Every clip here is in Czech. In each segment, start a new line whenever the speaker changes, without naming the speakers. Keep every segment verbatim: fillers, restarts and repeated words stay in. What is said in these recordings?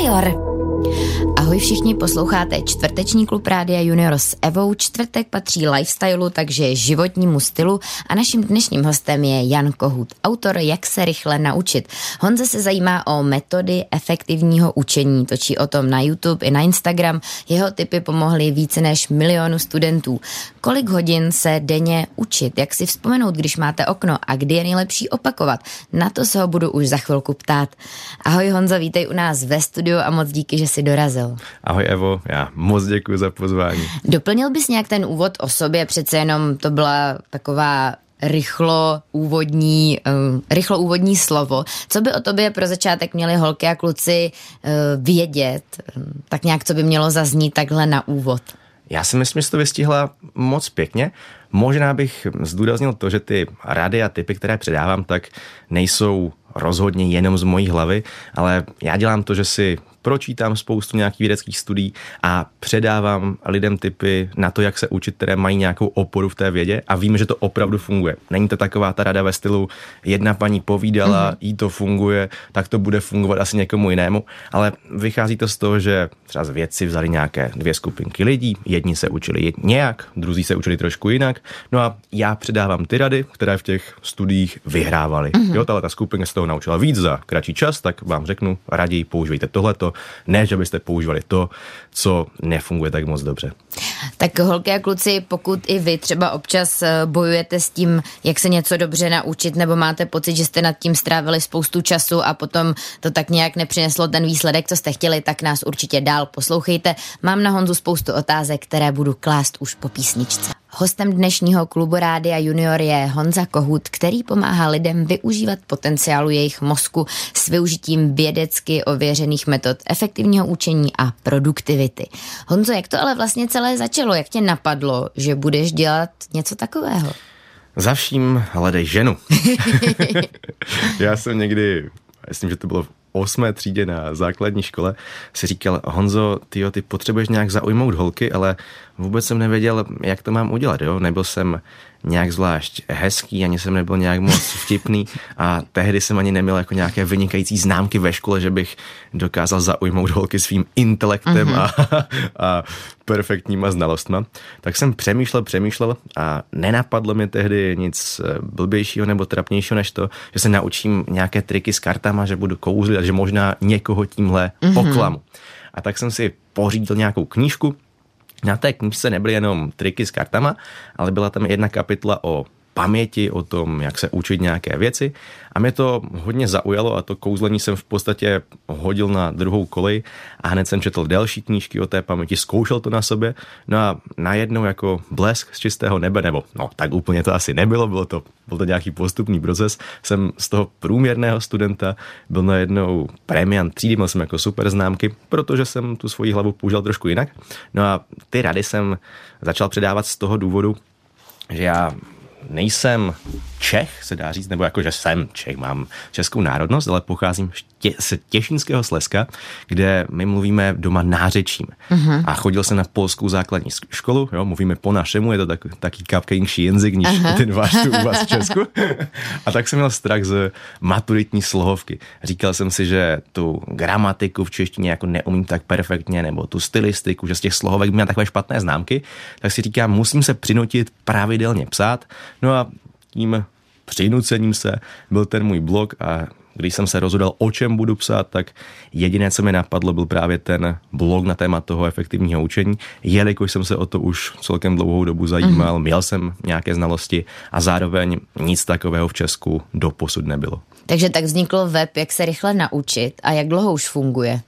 Junior. Ahoj všichni, posloucháte čtvrteční klub Rádia Junior s Evou. Čtvrtek patří lifestylu, takže životnímu stylu a naším dnešním hostem je Jan Kohut, autor Jak se rychle naučit. Honza se zajímá o metody efektivního učení, točí o tom na YouTube i na Instagram. Jeho tipy pomohly více než milionu studentů. Kolik hodin se denně učit, jak si vzpomenout, když máte okno a kdy je nejlepší opakovat? Na to se ho budu už za chvilku ptát. Ahoj Honzo, vítej u nás ve studiu a moc díky, že jsi dorazil.
Ahoj Evo, já moc děkuji za pozvání.
Doplnil bys nějak ten úvod o sobě, přece jenom to byla taková rychlo úvodní, um, rychlo úvodní slovo. Co by o tobě pro začátek měli holky a kluci uh, vědět? Um, tak nějak, co by mělo zaznít takhle na úvod?
Já si myslím, že to vystihla moc pěkně. Možná bych zdůraznil to, že ty rady a tipy, které předávám, tak nejsou rozhodně jenom z mojí hlavy, ale já dělám to, že si pročítám spoustu nějakých vědeckých studií a předávám lidem tipy na to, jak se učit, které mají nějakou oporu v té vědě a víme, že to opravdu funguje. Není to taková ta rada ve stylu jedna paní povídala, mm-hmm. jí to funguje, tak to bude fungovat asi někomu jinému, ale vychází to z toho, že třeba z vědci vzali nějaké dvě skupinky lidí, jedni se učili nějak, druzí se učili trošku jinak, no a já předávám ty rady, které v těch studiích vyhrávaly. Mm-hmm. Jo, ta skupinka se toho naučila víc za kratší čas, tak vám řeknu, raději používejte tohleto, ne, že byste používali to, co nefunguje tak moc dobře.
Tak holky a kluci, pokud i vy třeba občas bojujete s tím, jak se něco dobře naučit, nebo máte pocit, že jste nad tím strávili spoustu času a potom to tak nějak nepřineslo ten výsledek, co jste chtěli, tak nás určitě dál poslouchejte. Mám na Honzu spoustu otázek, které budu klást už po písničce. Hostem dnešního klubu Rádia Junior je Honza Kohut, který pomáhá lidem využívat potenciálu jejich mozku s využitím vědecky ověřených metod efektivního učení a produktivity. Honzo, jak to ale vlastně celé začalo? Jak tě napadlo, že budeš dělat něco takového?
Za vším hledej ženu. Já jsem někdy, myslím, že to bylo v osmé třídě na základní škole, si říkal, Honzo, tyjo, ty potřebuješ nějak zaujmout holky, ale vůbec jsem nevěděl, jak to mám udělat, jo? Nebyl jsem nějak zvlášť hezký, ani jsem nebyl nějak moc vtipný a tehdy jsem ani neměl jako nějaké vynikající známky ve škole, že bych dokázal zaujmout holky svým intelektem mm-hmm. a, a perfektníma znalostma. Tak jsem přemýšlel, přemýšlel a nenapadlo mi tehdy nic blbějšího nebo trapnějšího než to, že se naučím nějaké triky s kartama, že budu kouzlit a že možná někoho tímhle mm-hmm. poklamu. A tak jsem si pořídil nějakou knížku. Na té knížce nebyly jenom triky s kartama, ale byla tam jedna kapitola o paměti, o tom, jak se učit nějaké věci a mě to hodně zaujalo a to kouzlení jsem v podstatě hodil na druhou kolej a hned jsem četl další knížky o té paměti, zkoušel to na sobě, no a najednou jako blesk z čistého nebe, nebo no tak úplně to asi nebylo, bylo to, byl to nějaký postupný proces, jsem z toho průměrného studenta byl najednou premiant třídy, měl jsem jako super známky, protože jsem tu svoji hlavu použil trošku jinak, no a ty rady jsem začal předávat z toho důvodu, že já nejsem Čech, se dá říct, nebo jako, že jsem Čech, mám českou národnost, ale pocházím tě, z Těšínského Slezska, kde my mluvíme doma nářečím. Uh-huh. A chodil jsem na polskou základní školu, jo, mluvíme po našemu, je to tak, taký kapkejší jazyk, než uh-huh. ten váš tu u vás v Česku. A tak jsem měl strach z maturitní slohovky. Říkal jsem si, že tu gramatiku v češtině jako neumím tak perfektně, nebo tu stylistiku, že z těch slohovek měl takové špatné známky, tak si říkám, musím se přinutit pravidelně psát. No a tím přinucením se byl ten můj blog a když jsem se rozhodl, o čem budu psát, tak jediné, co mi napadlo, byl právě ten blog na téma toho efektivního učení, jelikož jsem se o to už celkem dlouhou dobu zajímal, mm. měl jsem nějaké znalosti a zároveň nic takového v Česku doposud nebylo.
Takže tak vznikl web, jak se rychle naučit a jak dlouho už funguje?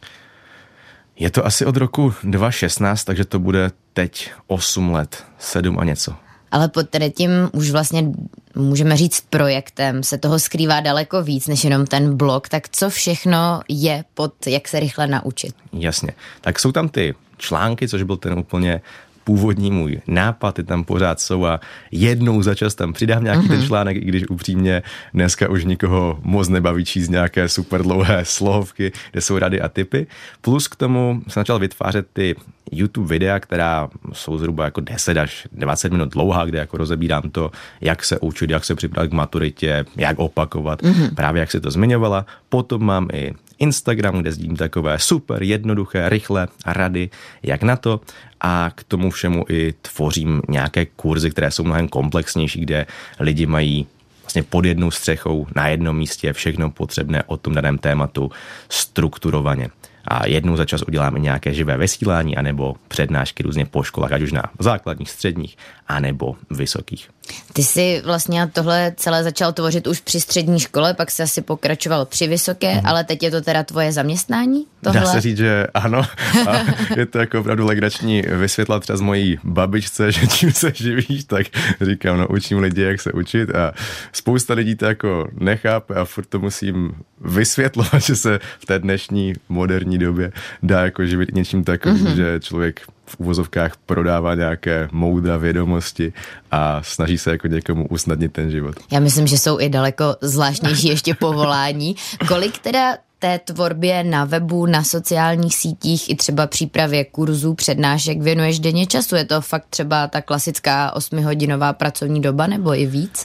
Je to asi od roku dva tisíce šestnáct, takže to bude teď osm let, sedm a něco.
Ale pod tady tím už vlastně můžeme říct projektem se toho skrývá daleko víc než jenom ten blog. Tak co všechno je pod jak se rychle naučit?
Jasně. Tak jsou tam ty články, což byl ten úplně původní můj nápad, ty tam pořád jsou a jednou za čas tam přidám nějaký mm-hmm. ten článek, i když upřímně dneska už nikoho moc nebaví číst nějaké super dlouhé slohovky, kde jsou rady a tipy. Plus k tomu jsem začal vytvářet ty YouTube videa, která jsou zhruba jako deset až dvacet minut dlouhá, kde jako rozebírám to, jak se učit, jak se připravit k maturitě, jak opakovat, mm-hmm. právě jak se to zmiňovala. Potom mám i Instagram, kde sdílím takové super, jednoduché, rychlé rady, jak na to, a k tomu všemu i tvořím nějaké kurzy, které jsou mnohem komplexnější, kde lidi mají vlastně pod jednou střechou na jednom místě všechno potřebné o tom daném tématu strukturovaně. A jednou za čas uděláme nějaké živé vysílání anebo přednášky různě po školách, ať už na základních, středních, anebo vysokých.
Ty jsi vlastně tohle celé začal tvořit už při střední škole, pak jsi asi pokračoval při vysoké, mm. ale teď je to teda tvoje zaměstnání? Tohle?
Dá se říct, že ano. A je to jako opravdu legrační vysvětlat třeba z mojí babičce, že čím se živíš, tak říkám, no učím lidi, jak se učit, a spousta lidí to jako nechápe a furt to musím vysvětlovat, že se v té dnešní moderní době dá jako živit něčím takovým, mm-hmm. že člověk v uvozovkách prodává nějaké moudra vědomosti a snaží se jako někomu usnadnit ten život.
Já myslím, že jsou i daleko zvláštnější ještě povolání. Kolik teda té tvorbě na webu, na sociálních sítích i třeba přípravě kurzů, přednášek věnuješ denně času? Je to fakt třeba ta klasická osmihodinová pracovní doba nebo i víc?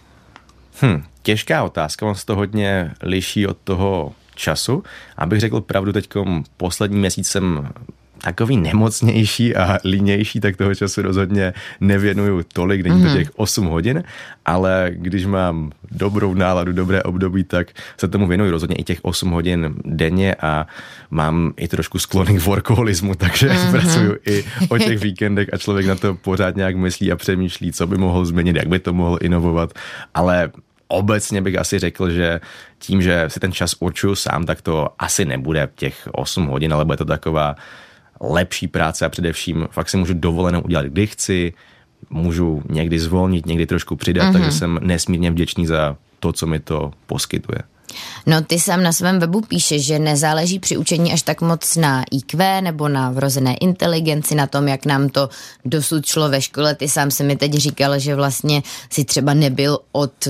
Hm, těžká otázka, on se to hodně liší od toho času. Abych řekl pravdu, teďkom poslední měsíc jsem takový nemocnější a línější, tak toho času rozhodně nevěnuju tolik, není to těch osm hodin, ale když mám dobrou náladu, dobré období, tak se tomu věnuju rozhodně i těch osm hodin denně a mám i trošku sklony k workoholismu, takže mm-hmm. pracuju i o těch víkendech a člověk na to pořád nějak myslí a přemýšlí, co by mohl změnit, jak by to mohl inovovat, ale obecně bych asi řekl, že tím, že si ten čas určuju sám, tak to asi nebude těch osm hodin, ale bude to taková lepší práce a především fakt si můžu dovolenou udělat, kdy chci, můžu někdy zvolnit, někdy trošku přidat, mm-hmm. takže jsem nesmírně vděčný za to, co mi to poskytuje.
No ty sám na svém webu píšeš, že nezáleží při učení až tak moc na í kvé nebo na vrozené inteligenci, na tom, jak nám to dosud šlo ve škole. Ty sám si mi teď říkal, že vlastně si třeba nebyl od uh,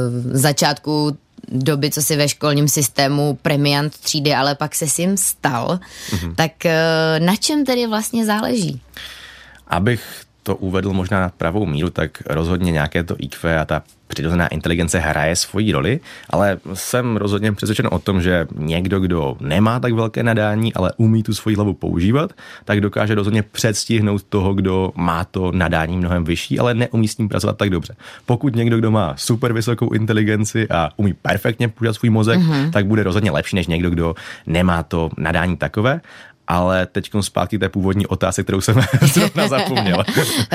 začátku doby, co si ve školním systému premiant třídy, ale pak se s jim stal. Mm-hmm. Tak na čem tedy vlastně záleží?
Abych to uvedl možná na pravou míru, tak rozhodně nějaké to í kvé a ta přirozená inteligence hraje svoji roli, ale jsem rozhodně přesvědčen o tom, že někdo, kdo nemá tak velké nadání, ale umí tu svoji hlavu používat, tak dokáže rozhodně předstihnout toho, kdo má to nadání mnohem vyšší, ale neumí s ním pracovat tak dobře. Pokud někdo, kdo má super vysokou inteligenci a umí perfektně používat svůj mozek, mm-hmm. tak bude rozhodně lepší než někdo, kdo nemá to nadání takové. Ale teďkom zpátky té původní otázky, kterou jsem zrovna zapomněl.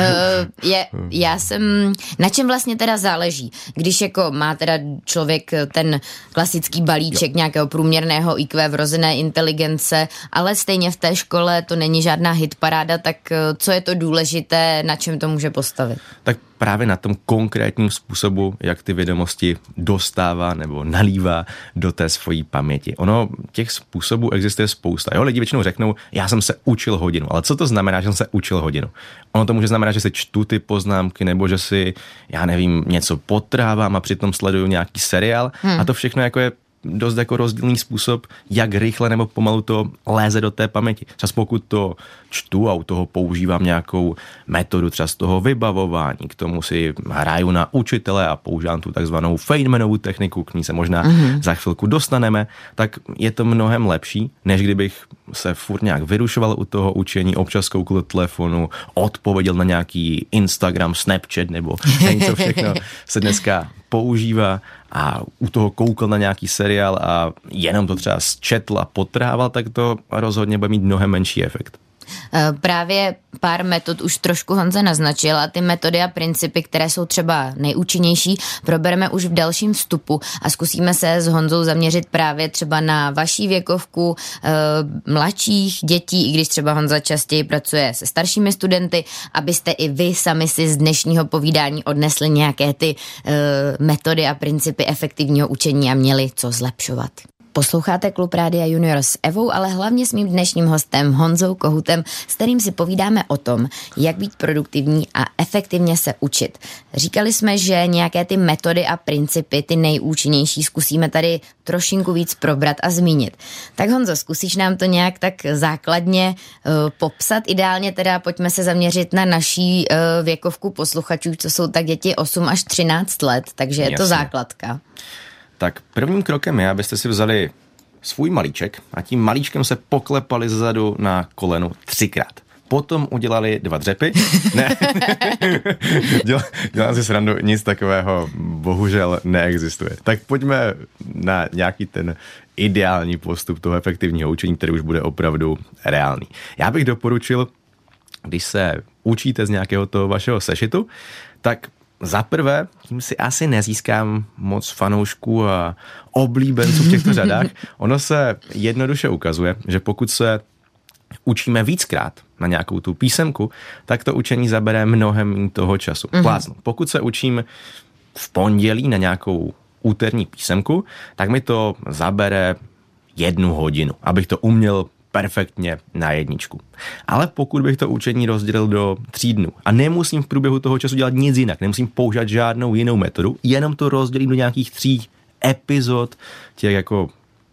je, já jsem, na čem vlastně teda záleží? Když jako má teda člověk ten klasický balíček jo. nějakého průměrného í kvé vrozené inteligence, ale stejně v té škole to není žádná hitparáda, tak co je to důležité, na čem to může postavit? Tak
právě na tom konkrétním způsobu, jak ty vědomosti dostává nebo nalívá do té svojí paměti. Ono těch způsobů existuje spousta. Jo, lidi většinou řeknou, já jsem se učil hodinu, ale co to znamená, že jsem se učil hodinu? Ono to může znamenat, že si čtu ty poznámky nebo že si, já nevím, něco potrávám a přitom sleduju nějaký seriál hmm. a to všechno jako je dost jako rozdílný způsob, jak rychle nebo pomalu to léze do té paměti. Třeba pokud to čtu a u toho používám nějakou metodu třeba z toho vybavování, k tomu si hraju na učitele a používám tu takzvanou Feynmanovu techniku, k ní se možná mm-hmm. za chvilku dostaneme, tak je to mnohem lepší, než kdybych se furt nějak vyrušoval u toho učení, občas koukl do telefonu, odpověděl na nějaký Instagram, Snapchat nebo něco všechno se dneska používá a u toho koukal na nějaký seriál a jenom to třeba zčetl a potrával, tak to rozhodně bude mít mnohem menší efekt.
Právě pár metod už trošku Honza naznačil a ty metody a principy, které jsou třeba nejúčinnější, probereme už v dalším vstupu a zkusíme se s Honzou zaměřit právě třeba na vaší věkovku e, mladších dětí, i když třeba Honza častěji pracuje se staršími studenty, abyste i vy sami si z dnešního povídání odnesli nějaké ty e, metody a principy efektivního učení a měli co zlepšovat. Posloucháte Klub Rádia Junior s Evou, ale hlavně s mým dnešním hostem Honzou Kohutem, s kterým si povídáme o tom, jak být produktivní a efektivně se učit. Říkali jsme, že nějaké ty metody a principy, ty nejúčinnější, zkusíme tady trošinku víc probrat a zmínit. Tak Honzo, zkusíš nám to nějak tak základně uh, popsat? Ideálně teda pojďme se zaměřit na naší uh, věkovku posluchačů, co jsou tak děti osm až třináct let, takže je Jasně. to základka.
Tak prvním krokem je, abyste si vzali svůj malíček a tím malíčkem se poklepali zezadu na koleno třikrát. Potom udělali dva dřepy. Ne, Děl, dělám si srandu, nic takového bohužel neexistuje. Tak pojďme na nějaký ten ideální postup toho efektivního učení, který už bude opravdu reálný. Já bych doporučil, když se učíte z nějakého toho vašeho sešitu, tak za prvé, tím si asi nezískám moc fanoušků a oblíbenců v těchto řadách. Ono se jednoduše ukazuje, že pokud se učíme víckrát na nějakou tu písemku, tak to učení zabere mnohem méně toho času. Mm-hmm. Plácnu. Pokud se učím v pondělí na nějakou úterní písemku, tak mi to zabere jednu hodinu, abych to uměl perfektně na jedničku. Ale pokud bych to učení rozdělil do tří dnů a nemusím v průběhu toho času dělat nic jinak, nemusím používat žádnou jinou metodu, jenom to rozdělím do nějakých tří epizod, těch jako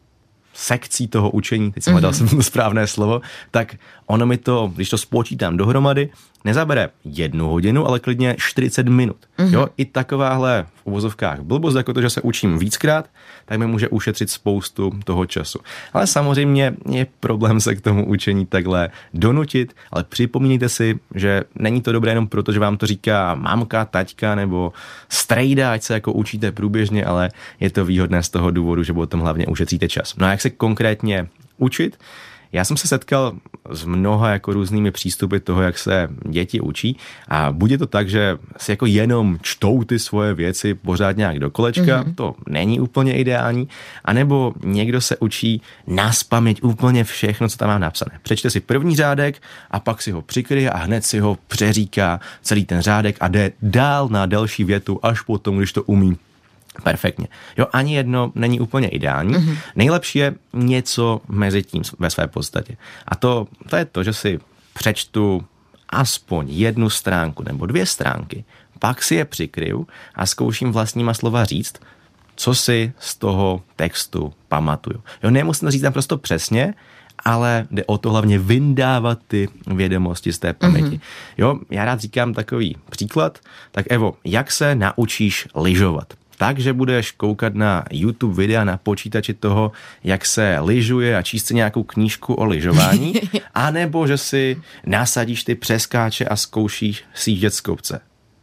sekcí toho učení, teď jsem hledal mm-hmm. jsem to správné slovo, tak ono mi to, když to spočítám dohromady, nezabere jednu hodinu, ale klidně čtyřicet minut. Mm-hmm. Jo, i takováhle v uvozovkách blbost, jako to, že se učím víckrát, tak mi může ušetřit spoustu toho času. Ale samozřejmě je problém se k tomu učení takhle donutit, ale připomínejte si, že není to dobré jenom proto, že vám to říká mámka, taťka nebo strejda, ať se jako učíte průběžně, ale je to výhodné z toho důvodu, že potom hlavně ušetříte čas. No a jak se konkrétně učit? Já jsem se setkal s mnoha jako různými přístupy toho, jak se děti učí a bude to tak, že si jako jenom čtou ty svoje věci pořád nějak do kolečka, mm-hmm. to není úplně ideální, anebo někdo se učí nazpaměť úplně všechno, co tam mám napsané. Přečte si první řádek a pak si ho přikryje a hned si ho přeříká celý ten řádek a jde dál na další větu až potom, když to umí perfektně. Jo, ani jedno není úplně ideální. Mm-hmm. Nejlepší je něco mezi tím ve své podstatě. A to, to je to, že si přečtu aspoň jednu stránku nebo dvě stránky, pak si je přikryju a zkouším vlastníma slova říct, co si z toho textu pamatuju. Jo, nemusím říct naprosto přesně, ale jde o to hlavně vyndávat ty vědomosti z té paměti. Mm-hmm. Jo, já rád říkám takový příklad. Tak Evo, jak se naučíš lyžovat? Takže budeš koukat na YouTube videa na počítači toho, jak se lyžuje a číst si nějakou knížku o lyžování, anebo že si nasadíš ty přeskáče a zkoušíš sjíždět z kopce.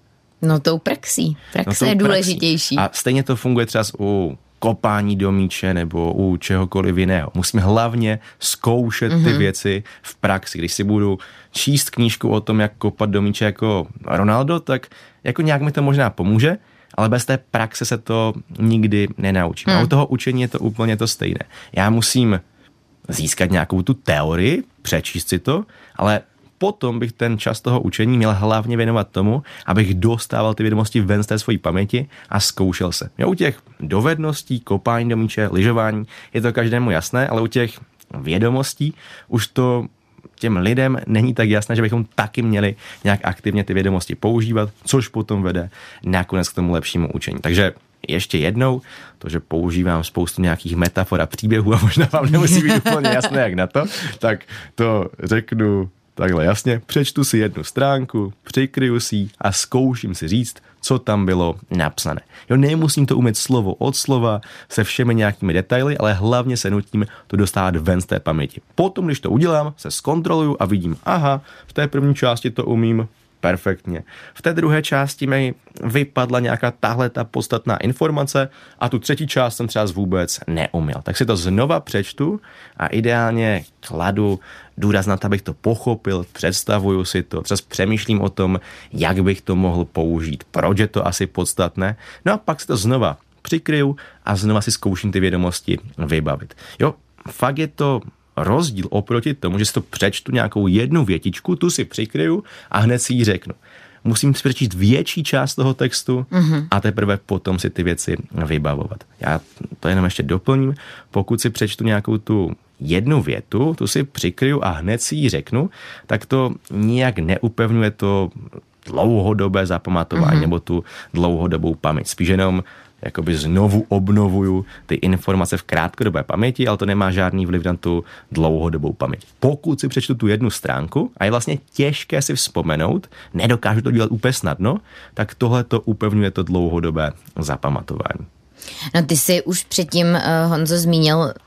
No tou praxí. Praxe no je důležitější.
A stejně to funguje třeba u kopání do míče nebo u čehokoliv jiného. Musíme hlavně zkoušet ty mm-hmm. věci v praxi. Když si budu číst knížku o tom, jak kopat do míče jako Ronaldo, tak jako nějak mi to možná pomůže, ale bez té praxe se to nikdy nenaučím. Hmm. A u toho učení je to úplně to stejné. Já musím získat nějakou tu teorii, přečíst si to, ale potom bych ten čas toho učení měl hlavně věnovat tomu, abych dostával ty vědomosti ven z té svojí paměti a zkoušel se. Jo, u těch dovedností, kopání do míče, lyžování je to každému jasné, ale u těch vědomostí už to těm lidem není tak jasné, že bychom taky měli nějak aktivně ty vědomosti používat, což potom vede nakonec k tomu lepšímu učení. Takže ještě jednou, to, že používám spoustu nějakých metafor a příběhů a možná vám nemusí být úplně jasné, jak na to, tak to řeknu takhle jasně. Přečtu si jednu stránku, přikryju si ji a zkouším si říct, co tam bylo napsané. Jo, nemusím to umět slovo od slova se všemi nějakými detaily, ale hlavně se nutím to dostávat ven z té paměti. Potom, když to udělám, se zkontroluju a vidím, aha, v té první části to umím perfektně. V té druhé části mi vypadla nějaká tahle ta podstatná informace a tu třetí část jsem třeba vůbec neuměl. Tak si to znova přečtu a ideálně kladu důraz na to, abych to pochopil, představuju si to, třeba přemýšlím o tom, jak bych to mohl použít, proč je to asi podstatné. No a pak si to znova přikryju a znova si zkouším ty vědomosti vybavit. Jo, fakt je to rozdíl oproti tomu, že si to přečtu nějakou jednu větičku, tu si přikryju a hned si ji řeknu. Musím přečíst větší část toho textu mm-hmm. a teprve potom si ty věci vybavovat. Já to jenom ještě doplním. Pokud si přečtu nějakou tu jednu větu, tu si přikryju a hned si ji řeknu, tak to nijak neupevňuje to dlouhodobé zapamatování mm-hmm. nebo tu dlouhodobou paměť. Spíš jenom jakoby znovu obnovuju ty informace v krátkodobé paměti, ale to nemá žádný vliv na tu dlouhodobou paměť. Pokud si přečtu tu jednu stránku a je vlastně těžké si vzpomenout, nedokážu to dělat úplně snadno, tak tohle to upevňuje to dlouhodobé zapamatování.
No ty jsi už předtím, Honzo, zmínil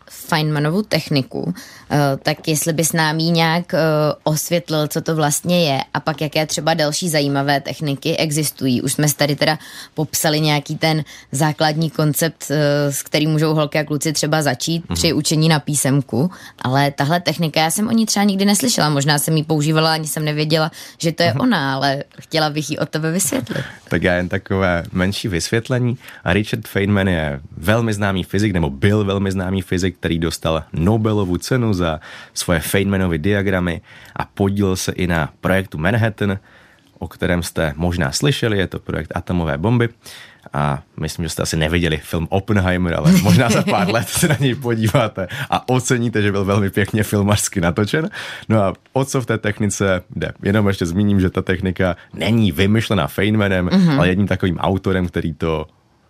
Feynmanovu techniku, tak jestli bys nám ji nějak osvětlil, co to vlastně je a pak jaké třeba další zajímavé techniky existují. Už jsme tady teda popsali nějaký ten základní koncept, s kterým můžou holky a kluci třeba začít mm. při učení na písemku, ale tahle technika, já jsem o ní třeba nikdy neslyšela, možná jsem ji používala, ani jsem nevěděla, že to je mm. ona, ale chtěla bych ji od tebe vysvětlit.
Tak já jen takové menší vysvětlení. Richard Feynman je velmi známý fyzik, nebo byl velmi známý fyzik, který dostal Nobelovu cenu za svoje Feynmanovy diagramy a podílel se i na projektu Manhattan, o kterém jste možná slyšeli, je to projekt atomové bomby a myslím, že jste asi neviděli film Oppenheimer, ale možná za pár let se na něj podíváte a oceníte, že byl velmi pěkně filmařsky natočen. No a o co v té technice jde? Jenom ještě zmíním, že ta technika není vymyšlená Feynmanem, mm-hmm. ale jedním takovým autorem, který to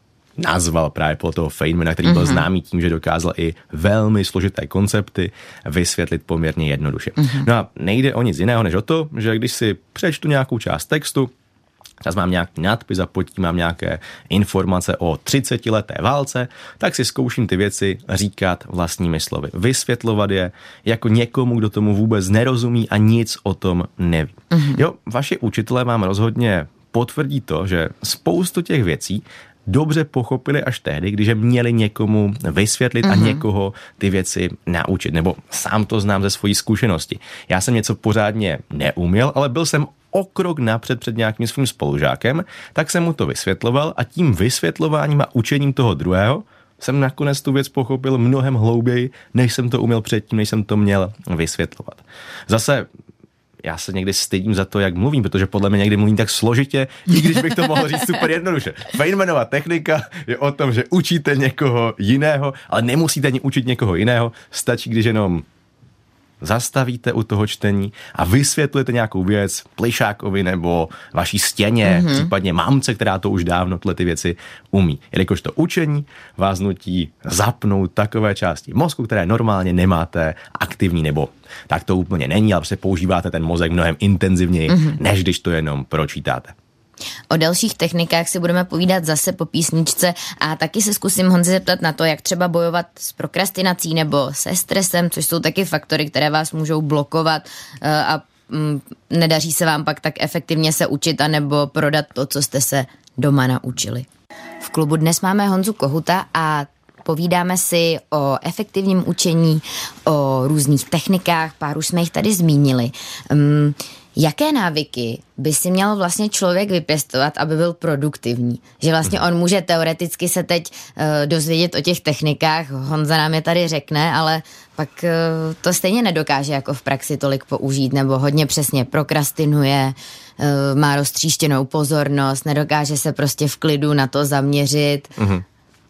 nazval právě podle toho Feynmana, který byl mm-hmm. známý tím, že dokázal i velmi složité koncepty vysvětlit poměrně jednoduše. Mm-hmm. No a nejde o nic jiného, než o to, že když si přečtu nějakou část textu, teraz mám nějaký nadpis a pod tím mám nějaké informace o třicetileté válce, tak si zkouším ty věci říkat vlastními slovy. Vysvětlovat je jako někomu, kdo tomu vůbec nerozumí a nic o tom neví. Mm-hmm. Jo, vaši učitelé vám rozhodně potvrdí to, že spoustu těch věcí dobře pochopili až tehdy, když je měli někomu vysvětlit mm-hmm. a někoho ty věci naučit. Nebo sám to znám ze svojí zkušenosti. Já jsem něco pořádně neuměl, ale byl jsem o krok napřed před nějakým svým spolužákem, tak jsem mu to vysvětloval a tím vysvětlováním a učením toho druhého jsem nakonec tu věc pochopil mnohem hlouběji, než jsem to uměl předtím, než jsem to měl vysvětlovat. Zase já se někdy stydím za to, jak mluvím, protože podle mě někdy mluvím tak složitě, i když bych to mohl říct super jednoduše. Feynmanova technika je o tom, že učíte někoho jiného, ale nemusíte ani učit někoho jiného, stačí, když jenom zastavíte u toho čtení a vysvětlujete nějakou věc plišákovi nebo vaší stěně, mm-hmm. případně mamce, která to už dávno tyhle ty věci umí. Jelikož to učení vás nutí zapnout takové části mozku, které normálně nemáte aktivní, nebo tak to úplně není, ale prostě používáte ten mozek mnohem intenzivněji, mm-hmm. než když to jenom pročítáte.
O dalších technikách si budeme povídat zase po písničce a taky se zkusím Honzi zeptat na to, jak třeba bojovat s prokrastinací nebo se stresem, což jsou taky faktory, které vás můžou blokovat a nedaří se vám pak tak efektivně se učit anebo prodat to, co jste se doma naučili. V klubu dnes máme Honzu Kohuta a povídáme si o efektivním učení, o různých technikách, pár už jsme jich tady zmínili. Um, Jaké návyky by si měl vlastně člověk vypěstovat, aby byl produktivní? Že vlastně on může teoreticky se teď uh, dozvědět o těch technikách, Honza nám je tady řekne, ale pak uh, to stejně nedokáže jako v praxi tolik použít, nebo hodně přesně prokrastinuje, uh, má roztříštěnou pozornost, nedokáže se prostě v klidu na to zaměřit.
Mm-hmm.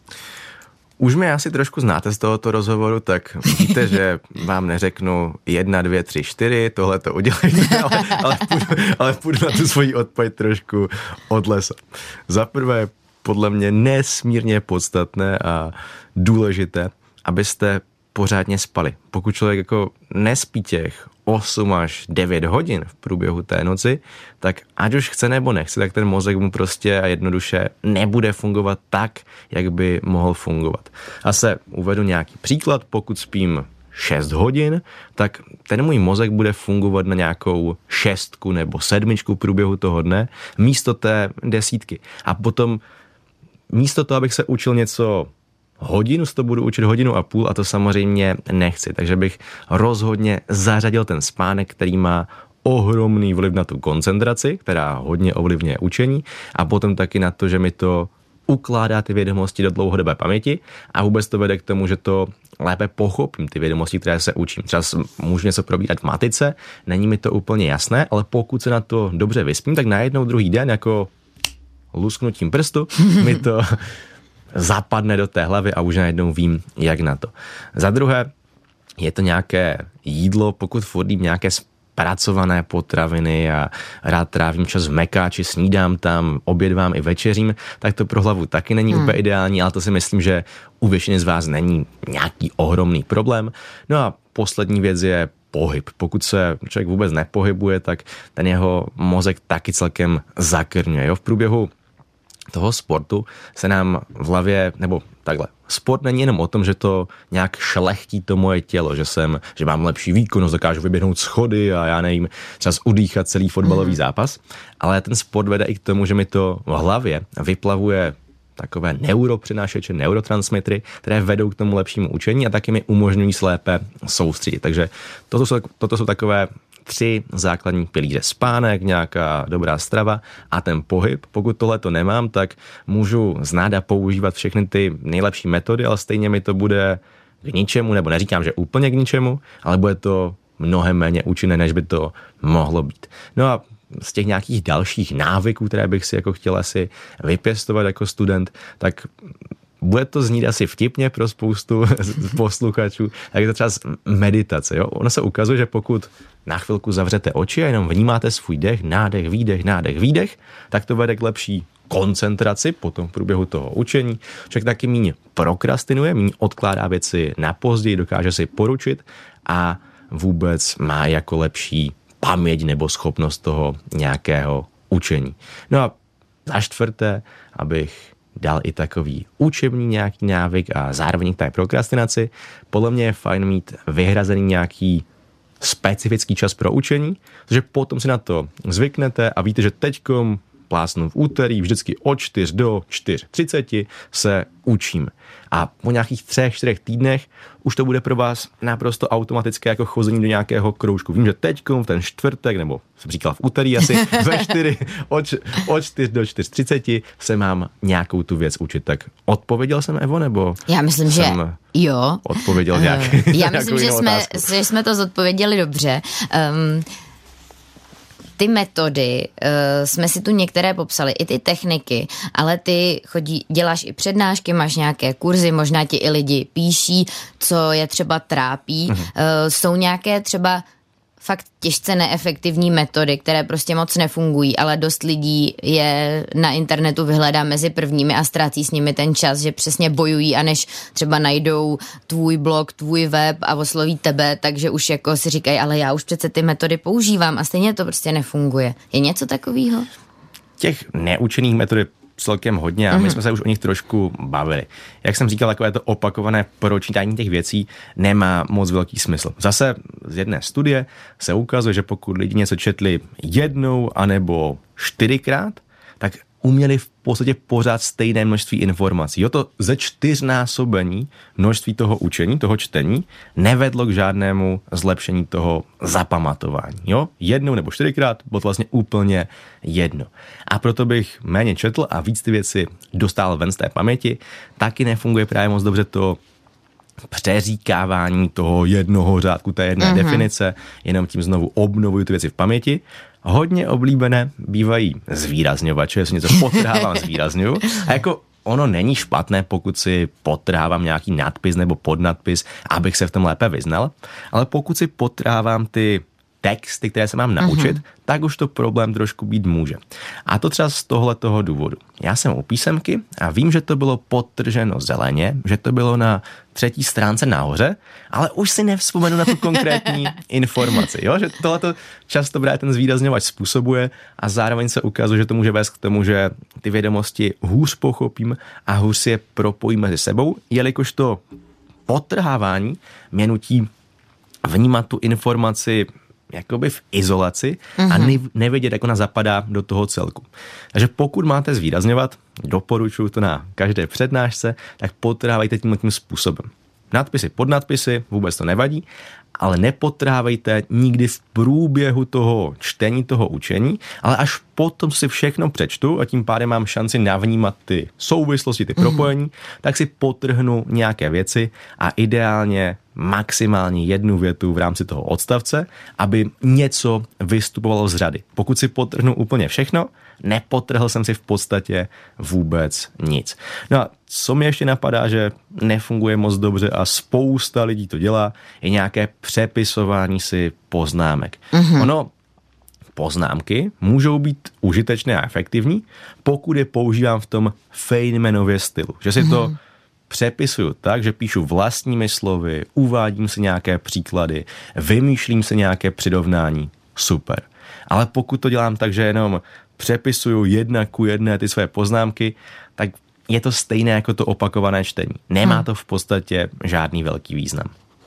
Už mě asi trošku znáte z tohoto rozhovoru, tak víte, že vám neřeknu jedna, dvě, tři, čtyři, tohle to udělejte, ale, ale, půjdu, ale půjdu na tu svoji odpověď trošku od lesa. Za prvé, podle mě nesmírně podstatné a důležité, abyste pořádně spali. Pokud člověk jako nespí těch osm až devět hodin v průběhu té noci, tak ať už chce nebo nechce, tak ten mozek mu prostě a jednoduše nebude fungovat tak, jak by mohl fungovat. A se uvedu nějaký příklad, pokud spím šest hodin, tak ten můj mozek bude fungovat na nějakou šestku nebo sedmičku v průběhu toho dne, místo té desítky. A potom místo toho, abych se učil něco hodinu, to budu učit hodinu a půl a to samozřejmě nechci. Takže bych rozhodně zařadil ten spánek, který má ohromný vliv na tu koncentraci, která hodně ovlivňuje učení a potom taky na to, že mi to ukládá ty vědomosti do dlouhodobé paměti a vůbec to vede k tomu, že to lépe pochopím, ty vědomosti, které se učím. Třeba můžu něco probírat v matice, není mi to úplně jasné, ale pokud se na to dobře vyspím, tak najednou druhý den jako lusknutím prstu mi to zapadne do té hlavy a už najednou vím, jak na to. Za druhé, je to nějaké jídlo, pokud furt jím nějaké zpracované potraviny a rád trávím čas v mekáči, snídám tam, obědvám i večeřím, tak to pro hlavu taky není hmm. úplně ideální, ale to si myslím, že u většiny z vás není nějaký ohromný problém. No a poslední věc je pohyb. Pokud se člověk vůbec nepohybuje, tak ten jeho mozek taky celkem zakrňuje. Jo? V průběhu toho sportu se nám v hlavě, nebo takhle, sport není jenom o tom, že to nějak šlechtí to moje tělo, že jsem, že mám lepší výkonnost, dokážu vyběhnout schody a já nevím, třeba udýchat celý fotbalový mm. zápas, ale ten sport vede i k tomu, že mi to v hlavě vyplavuje takové neuropřenášeče, neurotransmitry, které vedou k tomu lepšímu učení a taky mi umožňují se lépe soustředit. Takže toto jsou, toto jsou takové tři základní pilíře. Spánek, nějaká dobrá strava a ten pohyb. Pokud tohle to nemám, tak můžu znát a používat všechny ty nejlepší metody, ale stejně mi to bude k ničemu, nebo neříkám, že úplně k ničemu, ale bude to mnohem méně účinné, než by to mohlo být. No a z těch nějakých dalších návyků, které bych si jako chtěl asi vypěstovat jako student, tak bude to znít asi vtipně pro spoustu posluchačů, tak je to třeba meditace. Jo? Ono se ukazuje, že pokud na chvilku zavřete oči a jenom vnímáte svůj dech, nádech, výdech, nádech, výdech, tak to vede k lepší koncentraci potom v průběhu toho učení. Člověk taky míň prokrastinuje, míň odkládá věci na později, dokáže si poručit a vůbec má jako lepší paměť nebo schopnost toho nějakého učení. No a za čtvrté, abych dal i takový učební nějaký návyk a zároveň k té prokrastinaci, podle mě je fajn mít vyhrazený nějaký specifický čas pro učení, protože potom si na to zvyknete a víte, že teďkom plásnu v úterý vždycky od čtyř do čtyři třicet se učím. A po nějakých třech, čtyřech týdnech už to bude pro vás naprosto automatické jako chození do nějakého kroužku. Vím, že teďkom v ten čtvrtek, nebo jsem říkal v úterý asi ve čtyři, od, od čtyř do čtyři třicet se mám nějakou tu věc učit. Tak odpověděl jsem, Evo, nebo
já myslím, že jo.
Odpověděl nějak.
Já myslím, že jsme, že jsme to zodpověděli dobře. Um, Ty metody, uh, jsme si tu některé popsali, i ty techniky, ale ty chodí, děláš i přednášky, máš nějaké kurzy, možná ti i lidi píší, co je třeba trápí. Uh-huh. Uh, jsou nějaké třeba fakt těžce neefektivní metody, které prostě moc nefungují, ale dost lidí je na internetu vyhledá mezi prvními a ztrácí s nimi ten čas, že přesně bojují a než třeba najdou tvůj blog, tvůj web a osloví tebe, takže už jako si říkají, ale já už přece ty metody používám a stejně to prostě nefunguje. Je něco takového?
Těch neučených metod je celkem hodně a my jsme se už o nich trošku bavili. Jak jsem říkal, takové to opakované pročítání těch věcí nemá moc velký smysl. Zase z jedné studie se ukazuje, že pokud lidi něco četli jednou anebo čtyřikrát, tak uměli v podstatě pořád stejné množství informací. Jo, to ze čtyřnásobení množství toho učení, toho čtení, nevedlo k žádnému zlepšení toho zapamatování. Jo, jednou nebo čtyřikrát bylo to vlastně úplně jedno. A proto bych méně četl a víc ty věci dostal ven z té paměti. Taky nefunguje právě moc dobře to přeříkávání toho jednoho řádku, té jedné uh-huh. definice, jenom tím znovu obnovuju ty věci v paměti. Hodně oblíbené bývají zvýrazňovače, jestli něco podtrhávám, zvýrazňuju. A jako ono není špatné, pokud si podtrhávám nějaký nadpis nebo podnadpis, abych se v tom lépe vyznal, ale pokud si podtrhávám ty texty, které se mám naučit, uh-huh. tak už to problém trošku být může. A to třeba z tohletoho důvodu. Já jsem u písemky a vím, že to bylo podtrženo zeleně, že to bylo na třetí stránce nahoře, ale už si nevzpomenu na tu konkrétní informaci. Jo? Že tohleto často právě ten zvýrazňovač způsobuje a zároveň se ukazuje, že to může vést k tomu, že ty vědomosti hůř pochopím a hůř si je propojím mezi sebou, jelikož to podtrhávání mě nutí vnímat tu informaci jakoby v izolaci uh-huh. a ne- nevědět, jak ona zapadá do toho celku. Takže pokud máte zvýrazňovat, doporučuji to na každé přednášce, tak podtrhávejte tímhle tím způsobem. Nadpisy, podnadpisy, vůbec to nevadí, ale nepodtrhávejte nikdy v průběhu toho čtení, toho učení, ale až potom si všechno přečtu a tím pádem mám šanci navnímat ty souvislosti, ty propojení, mm-hmm. tak si podtrhnu nějaké věci a ideálně maximálně jednu větu v rámci toho odstavce, aby něco vystupovalo z řady. Pokud si podtrhnu úplně všechno, nepodtrhl jsem si v podstatě vůbec nic. No a co mi ještě napadá, že nefunguje moc dobře a spousta lidí to dělá, je nějaké přepisování si poznámek. Mm-hmm. Ono, poznámky můžou být užitečné a efektivní, pokud je používám v tom Feynmanově stylu. Že si mm-hmm. to přepisuju tak, že píšu vlastními slovy, uvádím si nějaké příklady, vymýšlím si nějaké přirovnání. Super. Ale pokud to dělám tak, že jenom přepisuju jedna ku jedné ty své poznámky, tak je to stejné jako to opakované čtení. Nemá to v podstatě žádný velký význam.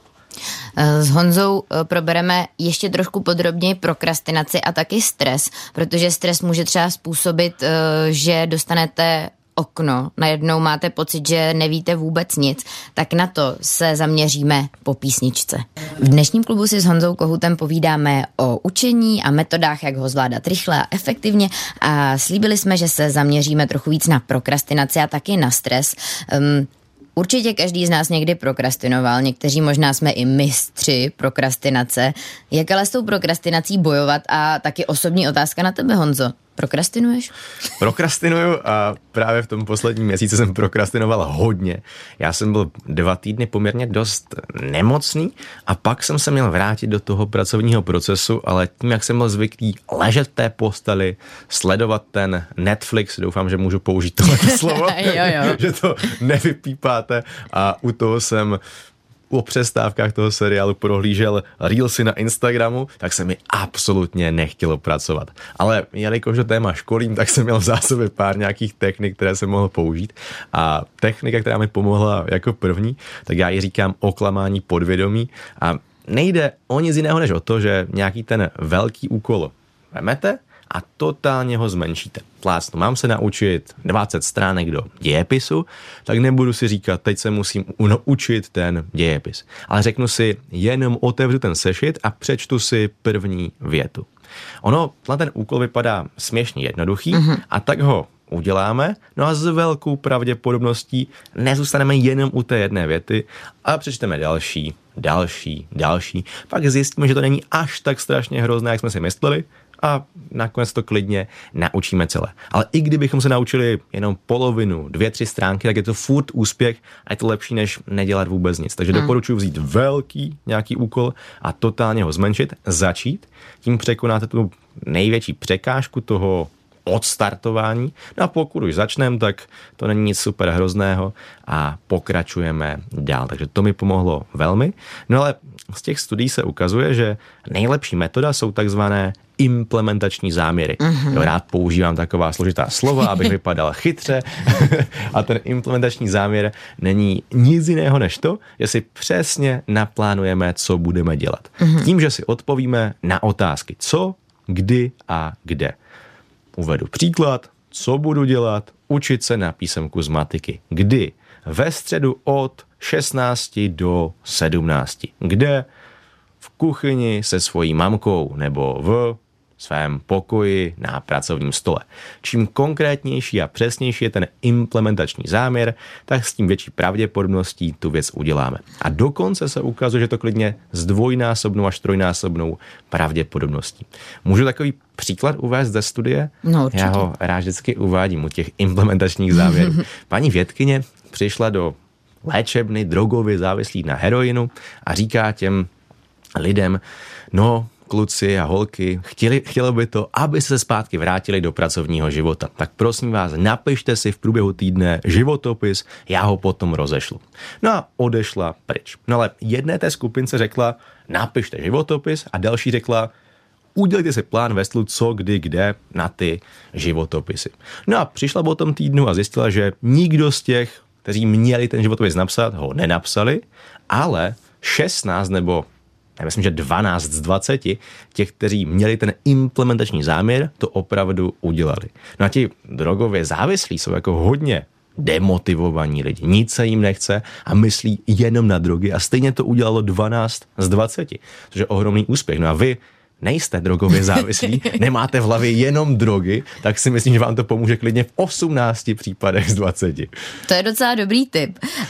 S Honzou probereme ještě trošku podrobněji prokrastinaci a taky stres, protože stres může třeba způsobit, že dostanete okno, najednou máte pocit, že nevíte vůbec nic, tak na to se zaměříme po písničce. V dnešním klubu si s Honzou Kohutem povídáme o učení a metodách, jak ho zvládat rychle a efektivně a slíbili jsme, že se zaměříme trochu víc na prokrastinaci a taky na stres. Um, Určitě každý z nás někdy prokrastinoval, někteří možná jsme i mistři prokrastinace. Jak ale s tou prokrastinací bojovat a taky osobní otázka na tebe, Honzo. Prokrastinuješ?
Prokrastinuju a právě v tom posledním měsíci jsem prokrastinoval hodně. Já jsem byl dva týdny poměrně dost nemocný a pak jsem se měl vrátit do toho pracovního procesu, ale tím, jak jsem byl zvyklý ležet v té posteli, sledovat ten Netflix, doufám, že můžu použít tohle slovo,
jo, jo.
že to nevypípáte a u toho jsem po přestávkách toho seriálu prohlížel reelsy na Instagramu, tak se mi absolutně nechtělo pracovat. Ale jelikož to téma školím, tak jsem měl v zásobě pár nějakých technik, které jsem mohl použít. A technika, která mi pomohla jako první, tak já ji říkám oklamání podvědomí. A nejde o nic jiného, než o to, že nějaký ten velký úkol vemete a totálně ho zmenšíte. Plácnu, mám se naučit dvacet stránek do dějepisu, tak nebudu si říkat, teď se musím učit ten dějepis. Ale řeknu si, jenom otevřu ten sešit a přečtu si první větu. Ono, ten úkol vypadá směšně jednoduchý mm-hmm. a tak ho uděláme, no a s velkou pravděpodobností nezůstaneme jenom u té jedné věty a přečteme další, další, další. Pak zjistíme, že to není až tak strašně hrozné, jak jsme si mysleli, a nakonec to klidně naučíme celé. Ale i kdybychom se naučili jenom polovinu, dvě, tři stránky, tak je to furt úspěch a je to lepší, než nedělat vůbec nic. Takže hmm. doporučuji vzít velký nějaký úkol a totálně ho zmenšit, začít, tím překonáte tu největší překážku toho odstartování. No a pokud už začneme, tak to není nic super hrozného a pokračujeme dál. Takže to mi pomohlo velmi. No ale z těch studií se ukazuje, že nejlepší metoda jsou takzvané implementační záměry. Mm-hmm. Jo, rád používám taková složitá slova, abych vypadal chytře. A ten implementační záměr není nic jiného než to, že si přesně naplánujeme, co budeme dělat. Mm-hmm. Tím, že si odpovíme na otázky co, kdy a kde. Uvedu příklad, co budu dělat, učit se na písemku z matiky. Kdy? Ve středu od šestnácti do sedmnácti. Kde? V kuchyni se svojí mamkou nebo v svém pokoji na pracovním stole. Čím konkrétnější a přesnější je ten implementační záměr, tak s tím větší pravděpodobností tu věc uděláme. A dokonce se ukazuje, že to klidně s dvojnásobnou až trojnásobnou pravděpodobností. Můžu takový příklad uvést ze studie?
No, určitě.
Já ho rád vždycky uvádím u těch implementačních závěrů. Paní vědkyně přišla do léčebny drogově závislých na heroinu a říká těm lidem, no, kluci a holky, chtěli, chtělo by to, aby se zpátky vrátili do pracovního života. Tak prosím vás, napište si v průběhu týdne životopis, já ho potom rozešlu. No a odešla pryč. No ale jedné té skupince řekla, napište životopis a další řekla, udělejte si plán ve stylu co, kdy, kde na ty životopisy. No a přišla po tom týdnu a zjistila, že nikdo z těch, kteří měli ten životopis napsat, ho nenapsali, ale šestnáct nebo já myslím, že dvanáct z dvaceti těch, kteří měli ten implementační záměr, to opravdu udělali. No a ti drogově závislí jsou jako hodně demotivovaní lidi. Nic se jim nechce a myslí jenom na drogy a stejně to udělalo dvanáct z dvaceti, což je ohromný úspěch. No a vy nejste drogově závislí, nemáte v hlavě jenom drogy, tak si myslím, že vám to pomůže klidně v osmnácti případech z dvaceti.
To je docela dobrý tip. Uh,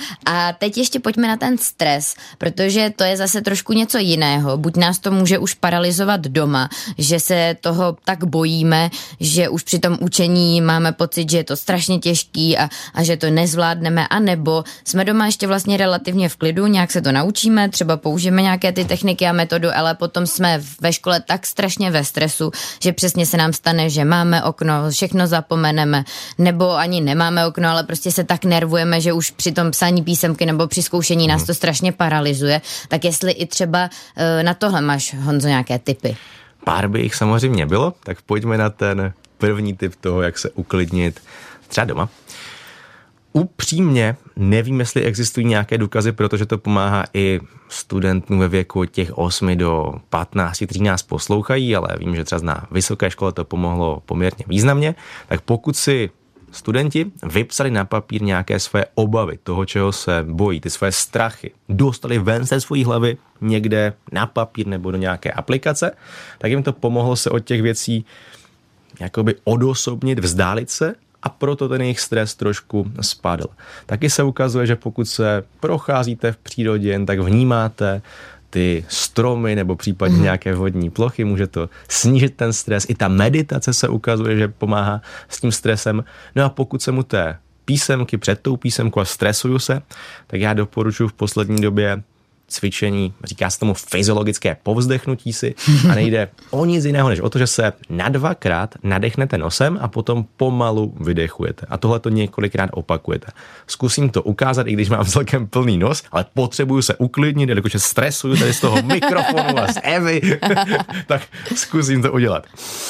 a teď ještě pojďme na ten stres, protože to je zase trošku něco jiného. Buď nás to může už paralyzovat doma, že se toho tak bojíme, že už při tom učení máme pocit, že je to strašně těžký a, a že to nezvládneme, anebo jsme doma ještě vlastně relativně v klidu, nějak se to naučíme, třeba použijeme nějaké ty techniky a metodu, ale potom jsme ve škole tak strašně ve stresu, že přesně se nám stane, že máme okno, všechno zapomeneme, nebo ani nemáme okno, ale prostě se tak nervujeme, že už při tom psání písemky nebo při zkoušení nás to strašně paralyzuje. Tak jestli i třeba na tohle máš, Honzo, nějaké tipy?
Pár by jich samozřejmě bylo, tak pojďme na ten první tip toho, jak se uklidnit třeba doma. Upřímně nevím, jestli existují nějaké důkazy, protože to pomáhá i studentům ve věku těch osmi do patnácti, kteří nás poslouchají, ale vím, že třeba na vysoké škole to pomohlo poměrně významně. Tak pokud si studenti vypsali na papír nějaké své obavy, toho, čeho se bojí, ty své strachy, dostali ven ze svojí hlavy někde na papír nebo do nějaké aplikace, tak jim to pomohlo se od těch věcí jakoby odosobnit, vzdálit se, a proto ten jejich stres trošku spadl. Taky se ukazuje, že pokud se procházíte v přírodě, jen tak vnímáte ty stromy nebo případně mm. nějaké vodní plochy, může to snížit ten stres. I ta meditace se ukazuje, že pomáhá s tím stresem. No a pokud se mu té písemky, před tou písemkou a stresuju se, tak já doporučuji v poslední době cvičení, říká se tomu fyziologické povzdechnutí si a nejde o nic jiného, než o to, že se na dvakrát nadechnete nosem a potom pomalu vydechujete. A tohle to několikrát opakujete. Zkusím to ukázat, i když mám celkem plný nos, ale potřebuju se uklidnit, jelikož stresuju tady z toho mikrofonu a z Evy, tak zkusím to udělat.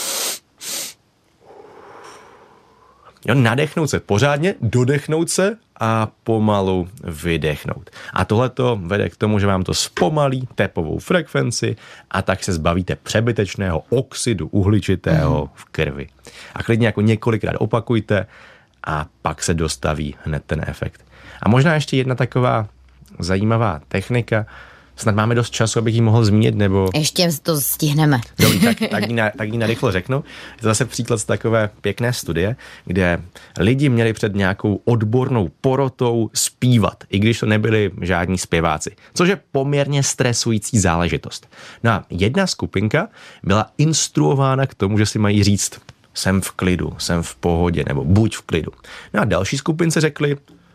Jo, nadechnout se pořádně, dodechnout se a pomalu vydechnout. A tohle to vede k tomu, že vám to zpomalí tepovou frekvenci a tak se zbavíte přebytečného oxidu uhličitého mm. v krvi. A klidně jako několikrát opakujte a pak se dostaví hned ten efekt. A možná ještě jedna taková zajímavá technika. Snad máme dost času, abych ji mohl zmínit, nebo...
Ještě to stihneme.
Dobrý, tak, tak, ji na, tak ji narychlo řeknu. Je to zase příklad z takové pěkné studie, kde lidi měli před nějakou odbornou porotou zpívat, i když to nebyli žádní zpěváci, což je poměrně stresující záležitost. No a jedna skupinka byla instruována k tomu, že si mají říct jsem v klidu, jsem v pohodě, nebo buď v klidu. No a další skupince řekli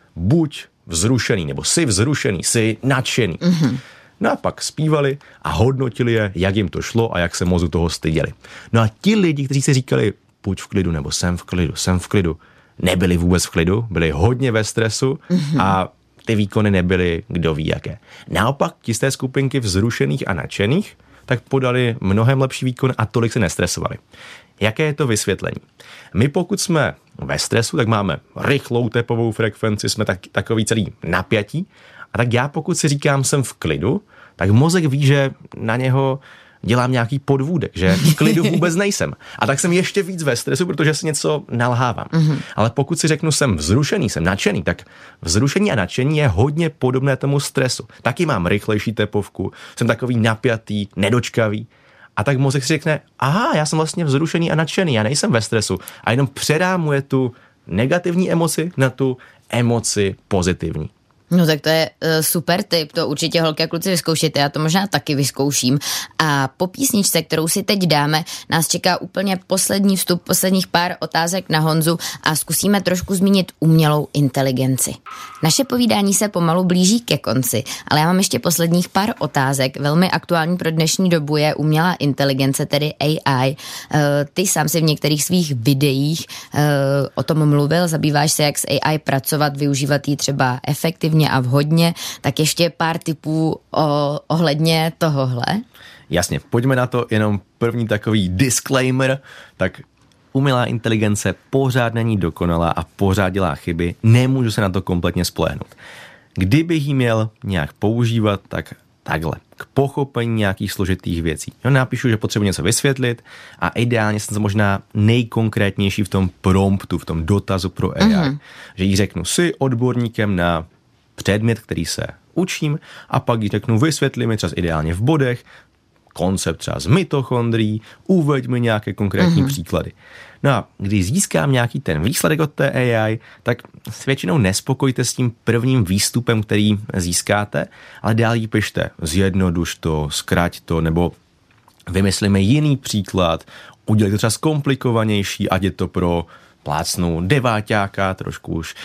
buď vzrušený, nebo jsi vzrušený, jsi nadšený. Mm-hmm. No a pak zpívali a hodnotili je, jak jim to šlo a jak se moc u toho styděli. No a ti lidi, kteří si říkali, buď v klidu, nebo jsem v klidu, jsem v klidu, nebyli vůbec v klidu, byli hodně ve stresu mm-hmm. a ty výkony nebyly kdo ví jaké. Naopak ti z té skupinky vzrušených a nadšených tak podali mnohem lepší výkon a tolik se nestresovali. Jaké je to vysvětlení? My pokud jsme ve stresu, tak máme rychlou tepovou frekvenci, jsme tak, takový celý napjatí. A tak já pokud si říkám, jsem v klidu, tak mozek ví, že na něho dělám nějaký podvůdek, že v klidu vůbec nejsem. A tak jsem ještě víc ve stresu, protože si něco nalhávám. Mm-hmm. Ale pokud si řeknu, jsem vzrušený, jsem nadšený, tak vzrušení a nadšení je hodně podobné tomu stresu. Taky mám rychlejší tepovku, jsem takový napjatý, nedočkavý. A tak mozek si řekne, aha, já jsem vlastně vzrušený a nadšený, já nejsem ve stresu. A jenom předámuje tu negativní emoci na tu emoci pozitivní.
No tak to je uh, super tip, to určitě holky a kluci vyzkoušíte, já to možná taky vyzkouším. A po písničce, kterou si teď dáme, nás čeká úplně poslední vstup, posledních pár otázek na Honzu a zkusíme trošku zmínit umělou inteligenci. Naše povídání se pomalu blíží ke konci, ale já mám ještě posledních pár otázek. Velmi aktuální pro dnešní dobu je umělá inteligence, tedy A I. Uh, ty sám si v některých svých videích uh, o tom mluvil, zabýváš se, jak s A I pracovat, využívat ji třeba efektivně a vhodně, tak ještě pár tipů o, ohledně tohohle.
Jasně, pojďme na to, jenom první takový disclaimer, tak umělá inteligence pořád není dokonalá a pořád dělá chyby, nemůžu se na to kompletně spolehnout. Kdybych ji měl nějak používat, tak takhle, k pochopení nějakých složitých věcí. Jo, napíšu, že potřebuji něco vysvětlit a ideálně jsem možná nejkonkrétnější v tom promptu, v tom dotazu pro A I. Mm-hmm. Že jí řeknu, jsi odborníkem na předmět, který se učím a pak jí řeknu, vysvětli mi třeba ideálně v bodech, koncept třeba z mitochondrií, uveď mi nějaké konkrétní mm-hmm. příklady. No a když získám nějaký ten výsledek od té A I, tak s většinou nespokojte s tím prvním výstupem, který získáte, ale dál jí pište, zjednoduš to, zkrať to, nebo vymyslíme jiný příklad, udělej to třeba zkomplikovanější, ať je to pro plácnu deváťáka, trošku už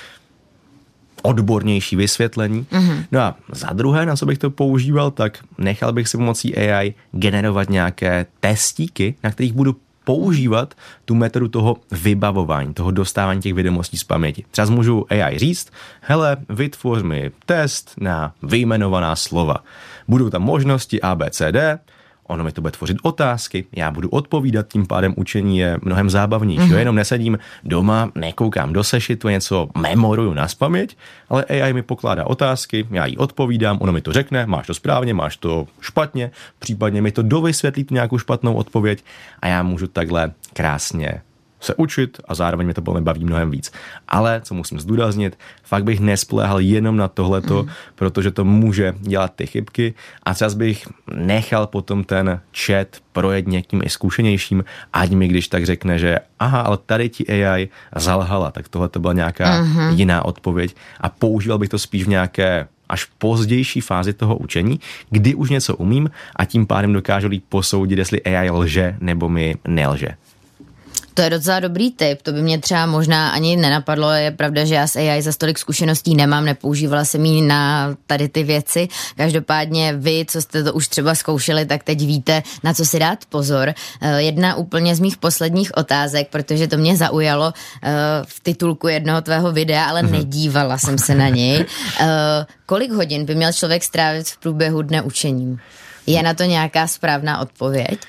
odbornější vysvětlení. Mm-hmm. No a za druhé, na co bych to používal, tak nechal bych si pomocí A I generovat nějaké testíky, na kterých budu používat tu metodu toho vybavování, toho dostávání těch vědomostí z paměti. Třeba můžu A I říct, hele, vytvoř mi test na vyjmenovaná slova. Budou tam možnosti A, B, C, D, ono mi to bude tvořit otázky, já budu odpovídat, tím pádem učení je mnohem zábavnější. Mm-hmm. Jenom nesedím doma, nekoukám do sešitu, něco memoruju nazpaměť, ale A I mi pokládá otázky, já jí odpovídám, ono mi to řekne, máš to správně, máš to špatně, případně mi to dovysvětlí tu nějakou špatnou odpověď a já můžu takhle krásně se učit a zároveň mě to potom baví mnohem víc. Ale, co musím zdůraznit, fakt bych nespoléhal jenom na tohleto, mm. protože to může dělat ty chybky a třeba bych nechal potom ten chat projet někým i zkušenějším, ať mi když tak řekne, že aha, ale tady ti A I zalhala, tak tohle to byla nějaká mm-hmm. jiná odpověď a používal bych to spíš v nějaké až pozdější fázi toho učení, kdy už něco umím a tím pádem dokážu líp posoudit, jestli A I lže nebo mi nelže.
To je docela dobrý tip, to by mě třeba možná ani nenapadlo, je pravda, že já s A I za stolik zkušeností nemám, nepoužívala jsem jí na tady ty věci, každopádně vy, co jste to už třeba zkoušeli, tak teď víte, na co si dát pozor. Jedna úplně z mých posledních otázek, protože to mě zaujalo v titulku jednoho tvého videa, ale nedívala jsem se na něj. Kolik hodin by měl člověk strávit v průběhu dne učením? Je na to nějaká správná odpověď?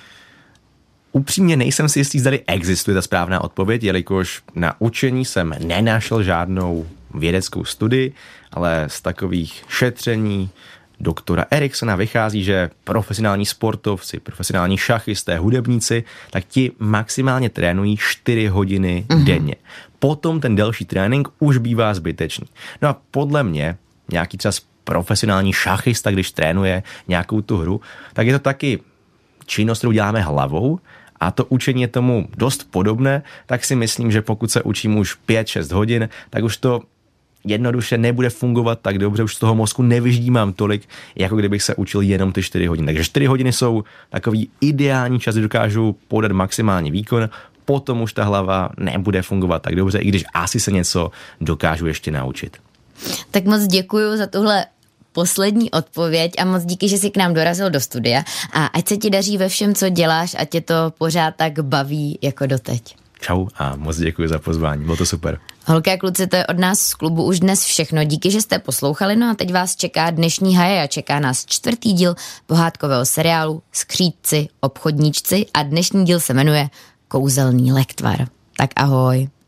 Upřímně nejsem si jistý, zdali existuje ta správná odpověď, jelikož na učení jsem nenašel žádnou vědeckou studii, ale z takových šetření doktora Eriksona vychází, že profesionální sportovci, profesionální šachisté, hudebníci, tak ti maximálně trénují čtyři hodiny mm-hmm. denně. Potom ten delší trénink už bývá zbytečný. No a podle mě nějaký třeba profesionální šachista, když trénuje nějakou tu hru, tak je to taky činnost, kterou děláme hlavou a to učení je tomu dost podobné, tak si myslím, že pokud se učím už pět šest hodin, tak už to jednoduše nebude fungovat tak dobře, už z toho mozku nevyždímám tolik, jako kdybych se učil jenom ty čtyři hodiny. Takže čtyři hodiny jsou takový ideální čas, kdy dokážu podat maximální výkon, potom už ta hlava nebude fungovat tak dobře, i když asi se něco dokážu ještě naučit.
Tak moc děkuju za tuhle poslední odpověď a moc díky, že jsi k nám dorazil do studia a ať se ti daří ve všem, co děláš, ať tě to pořád tak baví jako doteď.
Čau a moc děkuji za pozvání, bylo to super.
Holky a kluci, to je od nás z klubu už dnes všechno. Díky, že jste poslouchali, no a teď vás čeká dnešní haje a čeká nás čtvrtý díl pohádkového seriálu Skřídci, obchodníčci a dnešní díl se jmenuje Kouzelný lektvar. Tak ahoj.